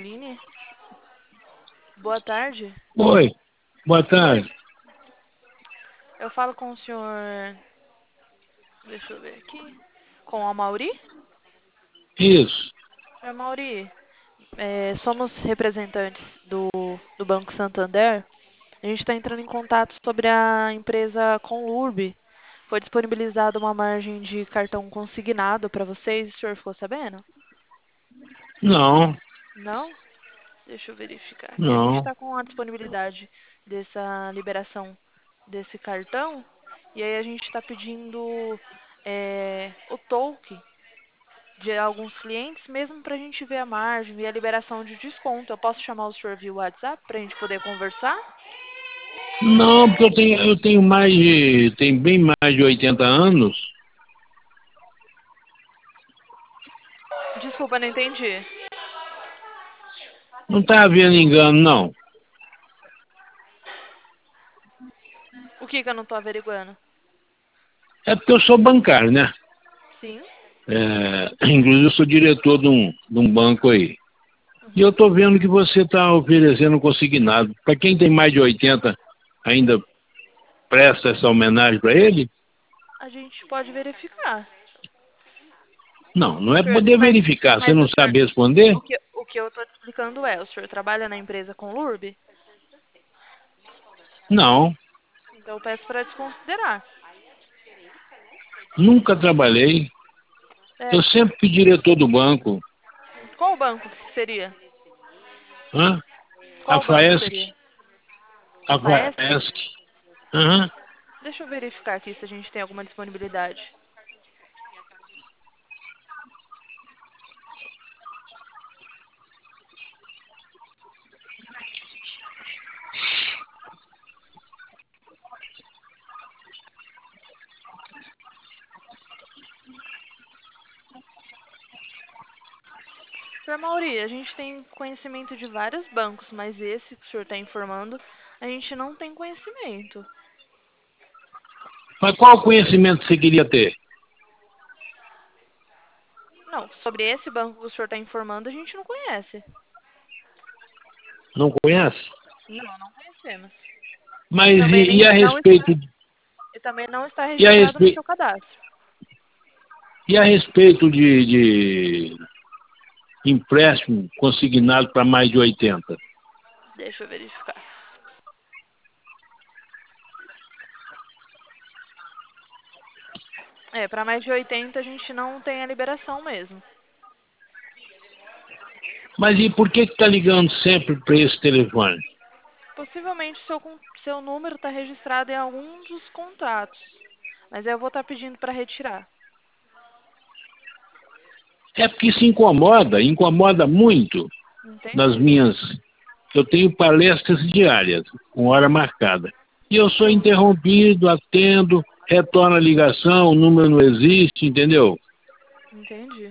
Caroline. Boa tarde. Oi, boa tarde. Eu falo com o senhor. Deixa eu ver aqui. Com a Mauri? Isso. Senhor Mauri, somos representantes do Banco Santander. A gente está entrando em contato sobre a empresa Conlurb. Foi disponibilizada uma margem de cartão consignado para vocês. O senhor ficou sabendo? Não, Não? Deixa eu verificar aqui. A gente não. está com a disponibilidade dessa liberação desse cartão. E aí a gente está pedindo o token de alguns clientes, mesmo para a gente ver a margem e a liberação de desconto. Eu posso chamar o senhor via WhatsApp para a gente poder conversar? Não, porque tenho bem mais de 80 anos. Desculpa, não entendi. Não está havendo engano, não. O que eu não estou averiguando? É porque eu sou bancário, né? Sim. Inclusive eu sou diretor de um banco aí. E eu Uhum. estou vendo que você está oferecendo consignado. Para quem tem mais de 80, ainda presta essa homenagem para ele? A gente pode verificar. Não, não é Senhor- poder Mas, verificar. Você mas não o senhor, sabe responder? o que eu estou te explicando é, o senhor trabalha na empresa com Lurb? Não, Então eu peço para desconsiderar. nunca trabalhei. É, Eu sempre fui diretor do banco. qual banco que seria? Hã? A Qual banco Faesc. seria? A A Faesc? Faesc. Aham. Deixa eu verificar aqui se a gente tem alguma disponibilidade. Senhor Mauri, a gente tem conhecimento de vários bancos, mas esse que o senhor está informando, a gente não tem conhecimento. Mas qual conhecimento você queria ter? Não, sobre esse banco que o senhor está informando, a gente não conhece. Não conhece? Não, não conhecemos. E Mas também, e a não está, respeito e também não está e a registrado no respeito seu cadastro. e a respeito de empréstimo consignado para mais de 80? Deixa eu verificar. Para mais de 80 a gente não tem a liberação mesmo. Mas e por que está ligando sempre para esse telefone? Possivelmente seu número está registrado em algum dos contratos. Mas eu vou estar pedindo para retirar. É porque se incomoda muito nas Entendi. minhas. Eu tenho palestras diárias, com hora marcada. E eu sou Eu interrompido, atendo, retorno a ligação, o número não existe, entendeu? entendi.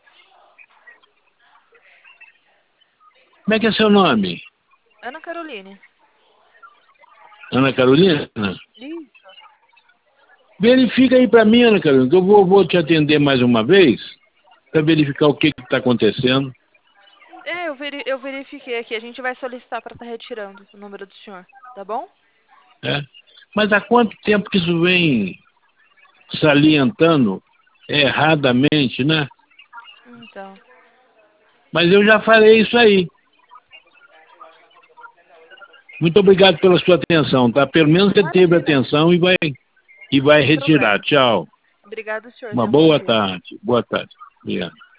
Como é que é seu nome? Ana Caroline. Ana Carolina? Isso. Verifica aí para mim, Ana Carolina, que eu vou te atender mais uma vez para verificar o que está acontecendo. Eu verifiquei aqui. A gente vai solicitar para estar retirando o número do senhor. Tá bom? Né? Mas há quanto tempo que isso vem salientando erradamente, né? Então. Mas eu já falei isso aí. Muito obrigado pela sua atenção, tá? Pelo menos você teve Imagina. atenção e vai Sem retirar. problema. Tchau. Obrigado, senhor. Uma Tenha um bom boa dia. tarde. Boa tarde. Obrigado.